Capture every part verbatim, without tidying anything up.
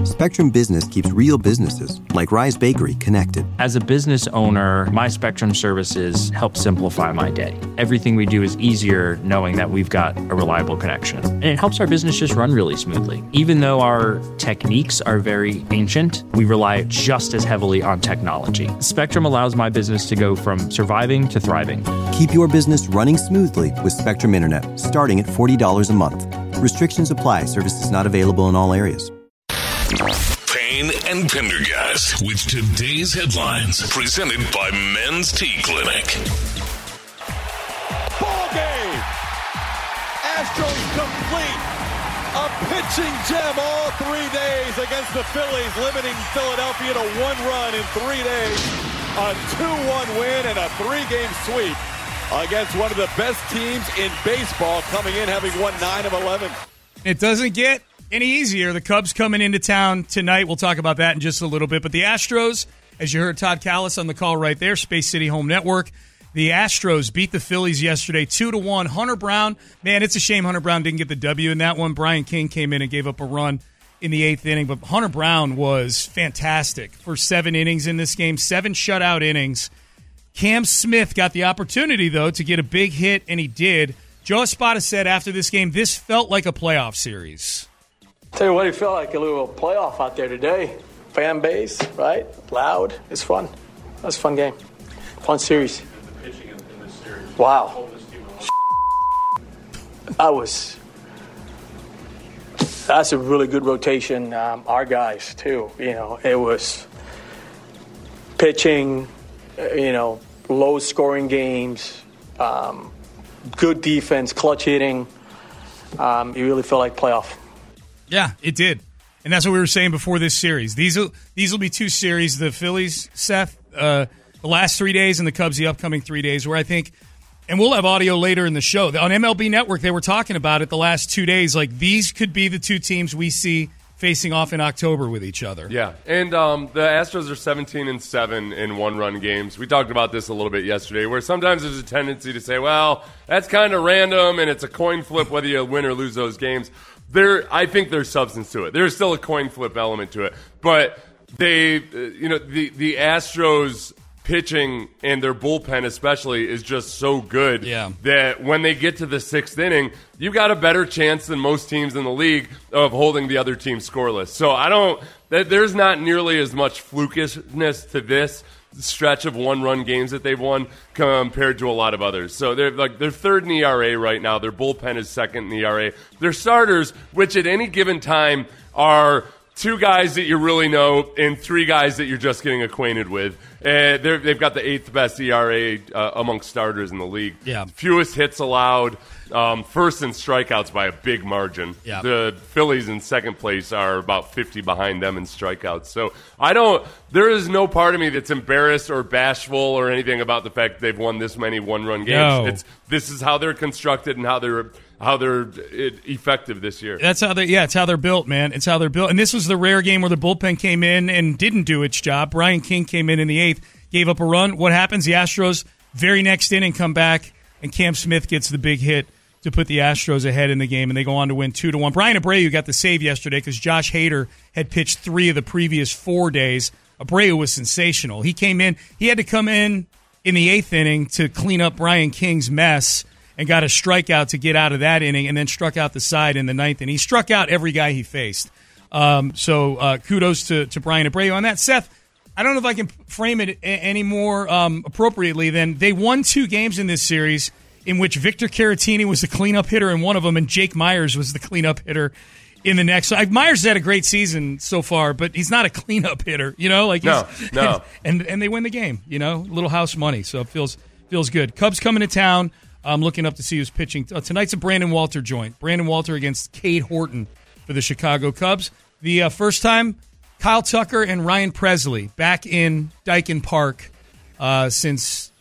Spectrum Business keeps real businesses, like Rise Bakery, connected. As a business owner, my Spectrum services help simplify my day. Everything we do is easier knowing that we've got a reliable connection. And it helps our business just run really smoothly. Even though our techniques are very ancient, we rely just as heavily on technology. Spectrum allows my business to go from surviving to thriving. Keep your business running smoothly with Spectrum Internet, starting at forty dollars a month. Restrictions apply. Services not available in all areas. Payne and Pendergast with today's headlines, presented by Men's Tea Clinic. Ball game. Astros complete. A pitching gem all three days against the Phillies, limiting Philadelphia to one run in three days. A two one win and a three-game sweep against one of the best teams in baseball, coming in having won nine of eleven. It doesn't get any easier. The Cubs coming into town tonight. We'll talk about that in just a little bit. But the Astros, as you heard Todd Callis on the call right there, Space City Home Network, the Astros beat the Phillies yesterday two to one. Hunter Brown, man, it's a shame Hunter Brown didn't get the W in that one. Brian King came in and gave up a run in the eighth inning. But Hunter Brown was fantastic for seven innings in this game, seven shutout innings. Cam Smith got the opportunity, though, to get a big hit, and he did. Joe Espada said after this game, this felt like a playoff series. Tell you what, it felt like a little playoff out there today. Fan base, right? Loud. It's fun. That's a fun game. Fun series. The pitching in this series. Wow. I was. That's a really good rotation. Um, our guys, too. You know, it was pitching, you know, low-scoring games, um, good defense, clutch hitting. Um, it really felt like playoff. Yeah, it did. And that's what we were saying before this series. These will these will be two series, the Phillies, Seth, uh, the last three days, and the Cubs the upcoming three days, where I think, and we'll have audio later in the show. On M L B Network, they were talking about it the last two days. Like, these could be the two teams we see facing off in October with each other. Yeah, and um, the Astros are seventeen and seven in one-run games. We talked about this a little bit yesterday, where sometimes there's a tendency to say, well, that's kind of random, and it's a coin flip whether you win or lose those games. There, I think there's substance to it. There's still a coin flip element to it. But they, uh, you know, the, the Astros pitching and their bullpen especially is just so good yeah. that when they get to the sixth inning, you've got a better chance than most teams in the league of holding the other team scoreless. So I don't – there's not nearly as much flukishness to this stretch of one-run games that they've won compared to a lot of others. So they're like they're third in E R A right now. Their bullpen is second in E R A. Their starters, which at any given time are two guys that you really know and three guys that you're just getting acquainted with. Uh, they've got the eighth best E R A uh, among starters in the league. Yeah. Fewest hits allowed. Um, first in strikeouts by a big margin. Yeah. The Phillies in second place are about fifty behind them in strikeouts. So I don't – there is no part of me that's embarrassed or bashful or anything about the fact that they've won this many one-run games. No. It's This is how they're constructed and how they're how they're effective this year. That's how they yeah, it's how they're built, man. It's how they're built. And this was the rare game where the bullpen came in and didn't do its job. Brian King came in in the eighth, gave up a run. What happens? The Astros, very next inning, come back, and Cam Smith gets the big hit to put the Astros ahead in the game, and they go on to win two to one. Brian Abreu got the save yesterday because Josh Hader had pitched three of the previous four days. Abreu was sensational. He came in. He had to come in in the eighth inning to clean up Brian King's mess and got a strikeout to get out of that inning, and then struck out the side in the ninth inning. He struck out every guy he faced. Um, so uh, kudos to, to Brian Abreu on that. Seth, I don't know if I can frame it a- any more um, appropriately than they won two games in this series in which Victor Caratini was the cleanup hitter in one of them, and Jake Myers was the cleanup hitter in the next. So I, Myers has had a great season so far, but he's not a cleanup hitter, you know. Like no, no. And, and and they win the game, you know, little house money. So it feels feels good. Cubs coming to town. I'm looking up to see who's pitching. Uh, tonight's a Brandon Walter joint. Brandon Walter against Cade Horton for the Chicago Cubs. The uh, first time, Kyle Tucker and Ryan Presley back in Daikin Park uh, since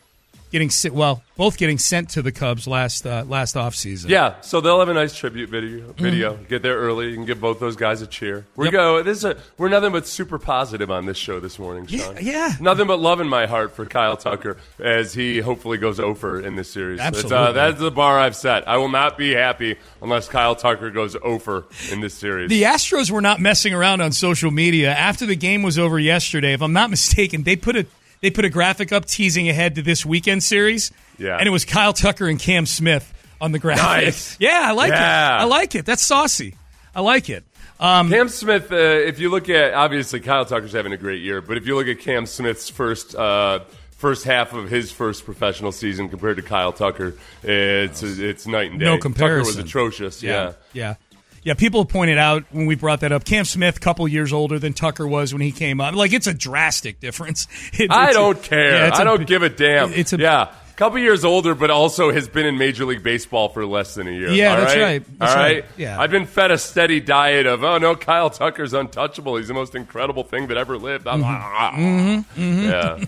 getting sent, well, both getting sent to the Cubs last uh, last offseason. Yeah, so they'll have a nice tribute video. Video. Mm-hmm. Get there early. You can give both those guys a cheer. We yep. go. This is a, we're nothing but super positive on this show this morning, Sean. Yeah, yeah. Nothing but love in my heart for Kyle Tucker as he hopefully goes over in this series. Absolutely. It's, uh, that's the bar I've set. I will not be happy unless Kyle Tucker goes over in this series. The Astros were not messing around on social media. After the game was over yesterday, if I'm not mistaken, they put a they put a graphic up teasing ahead to this weekend series. Yeah. And it was Kyle Tucker and Cam Smith on the graphic. Nice. Yeah, I like yeah. it. I like it. That's saucy. I like it. Um, Cam Smith, uh, if you look at, obviously Kyle Tucker's having a great year, but if you look at Cam Smith's first uh, first half of his first professional season compared to Kyle Tucker, it's it's night and day. No comparison. Tucker was atrocious. Yeah. Yeah. Yeah. Yeah, people have pointed out when we brought that up, Cam Smith, a couple years older than Tucker was when he came up. Like, it's a drastic difference. It, I don't a, care. Yeah, I a, don't give a damn. It's a, yeah. Couple years older, but also has been in Major League Baseball for less than a year. Yeah, all that's right. right. That's all right. right. Yeah. I've been fed a steady diet of, oh no, Kyle Tucker's untouchable. He's the most incredible thing that ever lived. Mm-hmm. Mm-hmm.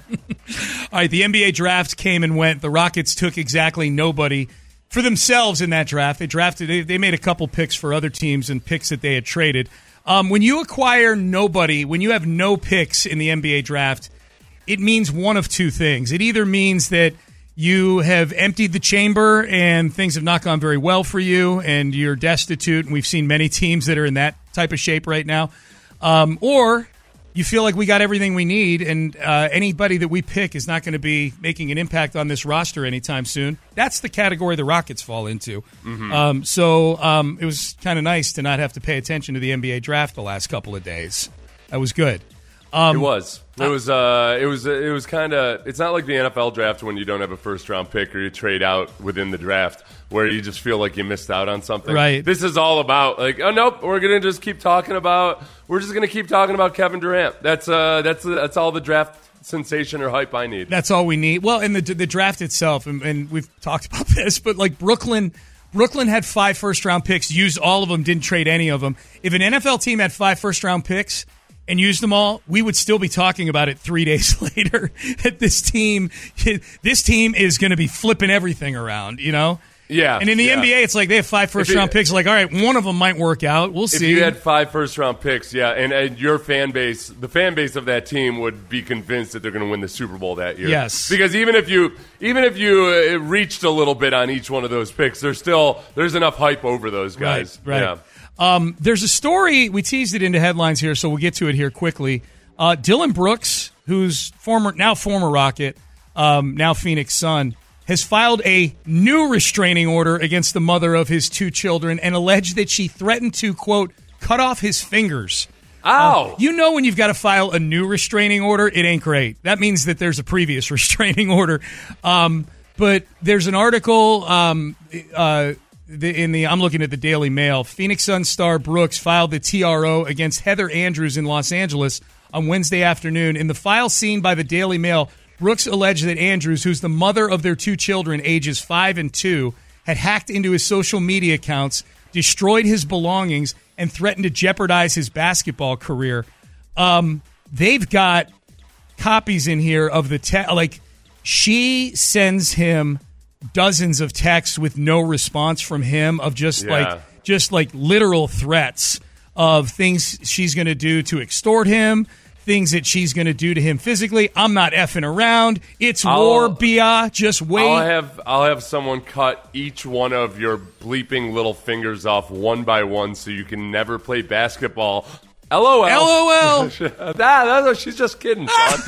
Yeah. All right. The N B A draft came and went. The Rockets took exactly nobody for themselves in that draft. They drafted. They, they made a couple picks for other teams and picks that they had traded. Um, when you acquire nobody, when you have no picks in the N B A draft, it means one of two things. It either means that you have emptied the chamber and things have not gone very well for you and you're destitute, and we've seen many teams that are in that type of shape right now, um, or you feel like we got everything we need and uh, anybody that we pick is not going to be making an impact on this roster anytime soon. That's the category the Rockets fall into. Mm-hmm. Um, so um, it was kind of nice to not have to pay attention to the N B A draft the last couple of days. That was good. Um, it was. It was. Uh, it was. It was kind of. It's not like the N F L draft when you don't have a first round pick or you trade out within the draft, where you just feel like you missed out on something. Right. This is all about like, oh nope, we're gonna just keep talking about. We're just gonna keep talking about Kevin Durant. That's uh. That's that's all the draft sensation or hype I need. That's all we need. Well, and the the draft itself, and, and we've talked about this, but like Brooklyn. Brooklyn had five first round picks, used all of them, didn't trade any of them. If an N F L team had five first round picks and used them all, we would still be talking about it three days later. That this team, this team is going to be flipping everything around, you know. Yeah. And in the yeah. N B A, it's like they have five first round picks. Like, all right, one of them might work out. We'll see. If you had five first round picks, yeah, and, and your fan base, the fan base of that team would be convinced that they're going to win the Super Bowl that year. Yes. Because even if you even if you uh, reached a little bit on each one of those picks, there's still there's enough hype over those guys. Right. right. Yeah. Um, there's a story, we teased it into headlines here, so we'll get to it here quickly. Uh, Dylan Brooks, who's former now former Rocket, um, now Phoenix Sun, has filed a new restraining order against the mother of his two children and alleged that she threatened to, quote, cut off his fingers. Ow! Uh, you know when you've got to file a new restraining order, it ain't great. That means that there's a previous restraining order. Um, but there's an article um, uh, in the, I'm looking at the Daily Mail. Phoenix Sun star Brooks filed the T R O against Heather Andrews in Los Angeles on Wednesday afternoon. In the file seen by the Daily Mail, Brooks alleged that Andrews, who's the mother of their two children, ages five and two, had hacked into his social media accounts, destroyed his belongings, and threatened to jeopardize his basketball career. Um, they've got copies in here of the te- like she sends him dozens of texts with no response from him of just Yeah. like just like literal threats of things she's going to do to extort him, things that she's going to do to him physically. I'm not effing around. It's I'll, war, Bia. Just wait. I'll have I'll have someone cut each one of your bleeping little fingers off one by one so you can never play basketball. LOL. LOL. that, that, she's just kidding, Sean.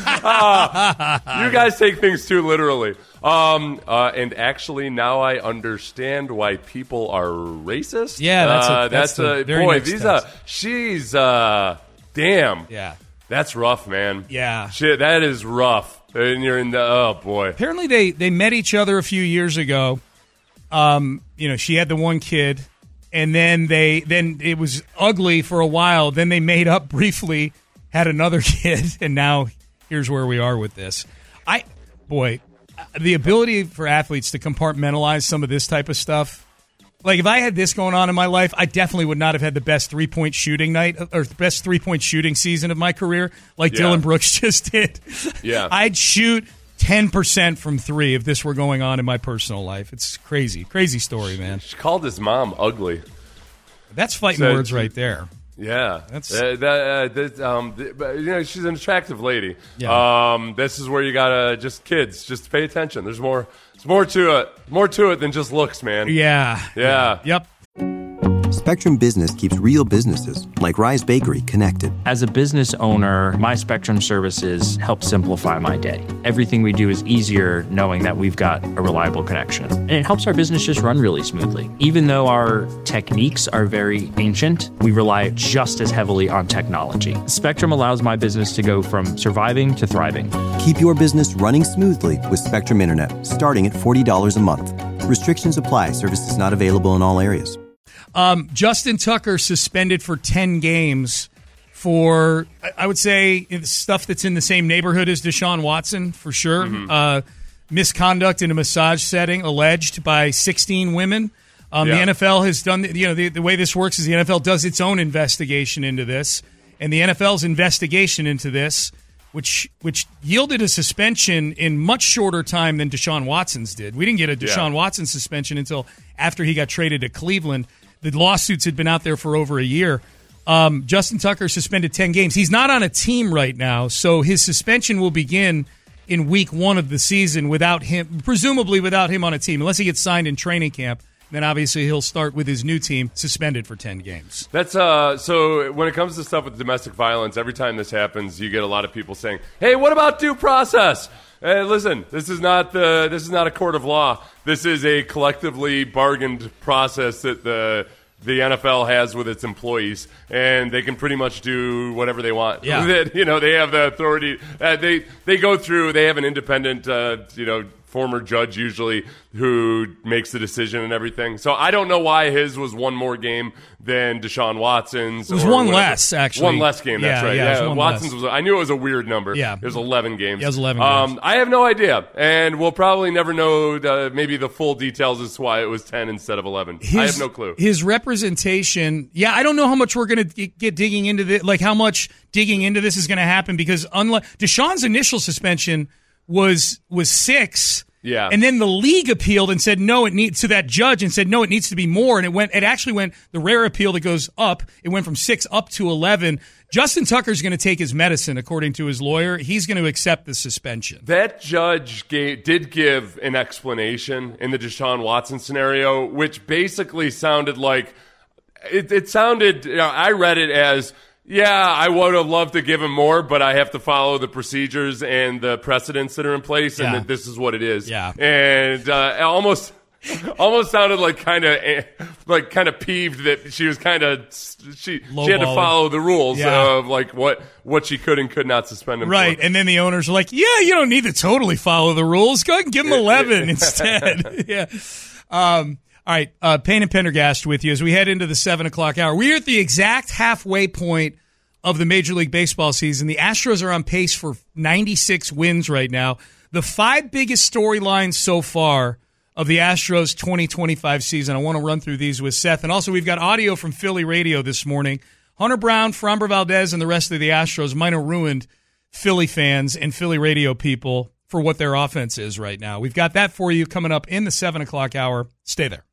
uh, you guys take things too literally. Um, uh, and actually, now I understand why people are racist. Yeah, that's a, uh, that's, that's a very boy. next These text. uh, she's uh, damn. Yeah. That's rough, man. Yeah. Shit, that is rough. And you're in the, oh, boy. Apparently, they, they met each other a few years ago. Um, you know, she had the one kid, and then they then it was ugly for a while. Then they made up briefly, had another kid, and now here's where we are with this. I, boy, the ability for athletes to compartmentalize some of this type of stuff. Like, if I had this going on in my life, I definitely would not have had the best three-point shooting night or the best three-point shooting season of my career like Yeah. Dylan Brooks just did. Yeah. I'd shoot ten percent from three if this were going on in my personal life. It's crazy. Crazy story, man. She called his mom ugly. That's fighting So- words right there. Yeah, That's- uh, that, uh, that, um, th- but, you know, she's an attractive lady. Yeah. Um, this is where you gotta just kids, just pay attention. There's more, there's more to it, more to it than just looks, man. Yeah. Yeah. Yep. Spectrum Business keeps real businesses, like Rise Bakery, connected. As a business owner, my Spectrum services help simplify my day. Everything we do is easier knowing that we've got a reliable connection. And it helps our business just run really smoothly. Even though our techniques are very ancient, we rely just as heavily on technology. Spectrum allows my business to go from surviving to thriving. Keep your business running smoothly with Spectrum Internet, starting at forty dollars a month. Restrictions apply. Services not available in all areas. Um, Justin Tucker suspended for ten games for, I would say, stuff that's in the same neighborhood as Deshaun Watson, for sure. Mm-hmm. Uh, misconduct in a massage setting alleged by sixteen women. Um, Yeah. The N F L has done, you know, the, the way this works is the N F L does its own investigation into this. And the N F L's investigation into this, which which yielded a suspension in much shorter time than Deshaun Watson's did. We didn't get a Deshaun Yeah. Watson suspension until after he got traded to Cleveland. The lawsuits had been out there for over a year. Um, Justin Tucker suspended ten games. He's not on a team right now, so his suspension will begin in week one of the season without him, presumably without him on a team, unless he gets signed in training camp. Then obviously he'll start with his new team suspended for ten games. That's uh. So when it comes to stuff with domestic violence, every time this happens, you get a lot of people saying, "Hey, what about due process?" Hey, listen, this is not the this is not a court of law. This is a collectively bargained process that the the N F L has with its employees, and they can pretty much do whatever they want. Yeah. That, you know, they have the authority. Uh, they they go through. They have an independent, uh, you know, former judge usually who makes the decision and everything. So I don't know why his was one more game than Deshaun Watson's. It was or one whatever. less, actually. One less game. That's Yeah, right. yeah, it was Yeah, one Watson's less. was. I knew it was a weird number. Yeah. It was eleven games. Yeah, it was eleven Um, games. I have no idea, and we'll probably never know the, maybe the full details as to why it was ten instead of eleven. His, I have no clue. His representation, yeah, I don't know how much we're going to get digging into this, like how much digging into this is going to happen, because unlike Deshaun's initial suspension was was six. Yeah. And then the league appealed and said no, it needs to that judge and said no, it needs to be more. And it went. It actually went the rare appeal that goes up. It went from six up to eleven. Justin Tucker's going to take his medicine, according to his lawyer. He's going to accept the suspension. That judge gave, did give an explanation in the Deshaun Watson scenario, which basically sounded like it, it sounded. You know, I read it as, yeah, I would have loved to give him more, but I have to follow the procedures and the precedents that are in place, and Yeah. that this is what it is. Yeah. And uh, almost, almost sounded like kind of, like kind of peeved that she was kind of she she had to Lowballing. follow the rules Yeah. of like what what she could and could not suspend him Right, for. and then the owners are like, "Yeah, you don't need to totally follow the rules. Go ahead and give them eleven instead." yeah. Um, all right, uh, Payne and Pendergast with you as we head into the seven o'clock hour. We are at the exact halfway point of the Major League Baseball season. The Astros are on pace for ninety-six wins right now. The five biggest storylines so far of the Astros twenty twenty-five season. I want to run through these with Seth. And also, we've got audio from Philly radio this morning. Hunter Brown, Framber Valdez, and the rest of the Astros might have ruined Philly fans and Philly radio people for what their offense is right now. We've got that for you coming up in the seven o'clock hour. Stay there.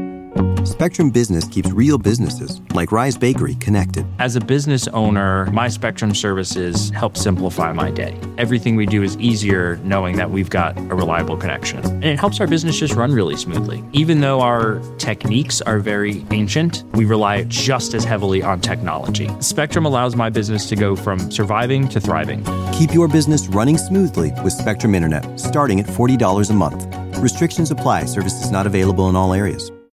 Spectrum Business keeps real businesses, like Rise Bakery, connected. As a business owner, my Spectrum services help simplify my day. Everything we do is easier knowing that we've got a reliable connection. And it helps our business just run really smoothly. Even though our techniques are very ancient, we rely just as heavily on technology. Spectrum allows my business to go from surviving to thriving. Keep your business running smoothly with Spectrum Internet, starting at forty dollars a month. Restrictions apply. Services not available in all areas.